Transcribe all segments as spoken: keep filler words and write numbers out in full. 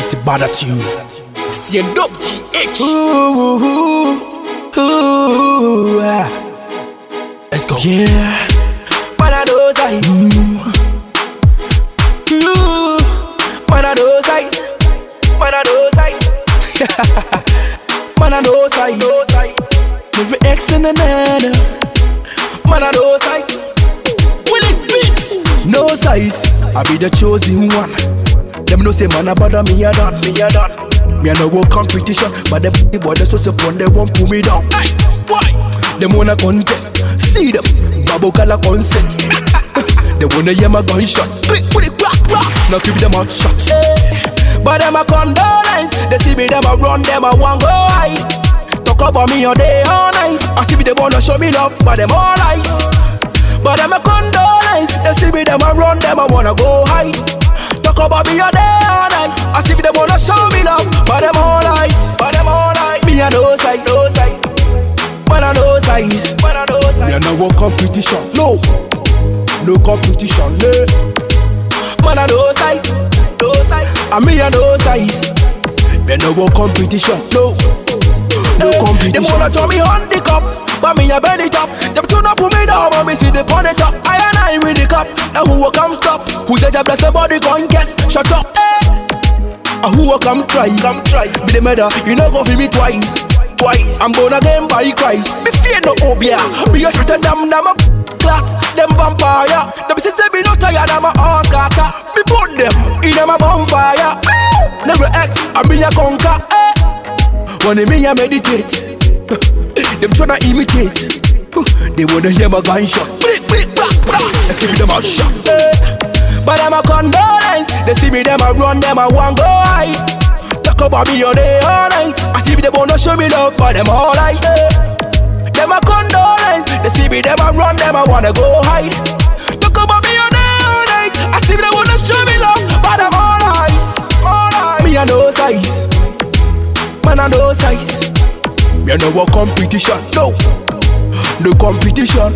It's bad at you. Stand up, G H. Ooh, ooh, ooh, ah. Let's go. Yeah. One of those eyes. Mm. Ooh. One of those eyes. One of those eyes. One of those eyes. Every X and another. One of those eyes. Will it beat? No size, I be the chosen one. Them no say man about me a done, me a done. Me a no go competition, but them boy they so upon they won't pull me down. Hey, why? Them wanna contest, see them, Babu Kala consent. They wanna hear my gunshot, click with it, crack, crack. Now keep them out shot. Hey. But them a condolence, they see me them a run, them a one go high. Talk about me all day, all night. I see me they wanna show me love, but them all lies. But them a condolence, they see me them a run, them a wanna go hide. Talk about me all day, all night. I see me them wanna show me love, but them all lies. But them all lies. Me a no size, no size. But I no size, but I no size. Me a no go competition, no, no competition, no. Man a no size, no size. And me a no size. Me a no go competition, no, no hey, competition. Them wanna turn me handicap, but me a bend it up. Them tune up put me down, but me see the pon it up. I and I with the cup. Now who will come stop? Who said I bless the body gun guess? Shut up. Hey. And who will come try? Come try. Be the murder, you know go for me twice. Twice. I'm born again by Christ. Me fear no obia. Be a shooter damn them a class. Them vampire. Them sister be no tired. I'm a horse carter. Me put them in them a bonfire. Never X. I be a conquer. Hey. When me a meditate, them tryna imitate. They wanna hear my gunshot. Brick, brick, blah, blah. I keep them out shot. Hey. But them a condolence. They see me them a run. Them a one go high. Talk about me all day, all night. I see me them wanna show me love, but them all lies. Hey. Them a condolence. They see me them a run. Them a wanna go hide. Talk about me all day, all night. I see me them wanna show me love, but them all lies. All lies. Me a no size, Man a no size. me a no go competition, no, no competition.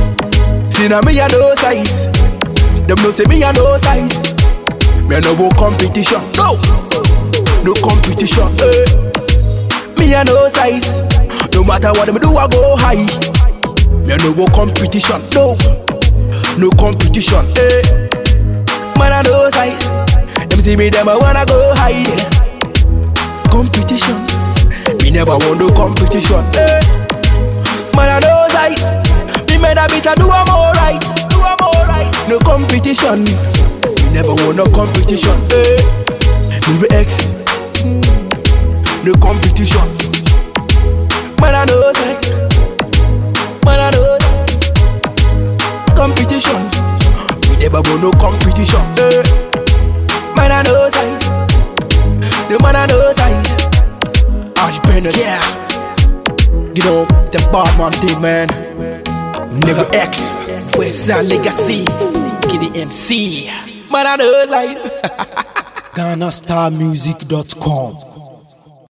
See now me a no size. Them no say me a no size. Me a no go competition, no, no competition. Hey. Me a no size. No matter what them do, I go high. Me a no go competition, no, no competition. Hey. Man a no size. Them see me, them a wanna go hide. Competition, me never want no competition. Hey. Man a no size. Me made a bit a do am alright. Do am alright. No competition, me never want no competition. Hey. Me X, no competition. Man a no size. Man a no size. Competition, me never want no competition. Hey. Man a no size. The man a no size. Ash Bennett, Yeah. you know the Batman thing, man. Never X, West Side Legacy. Kiddy M C. Man a no size. Ghana Star Music dot com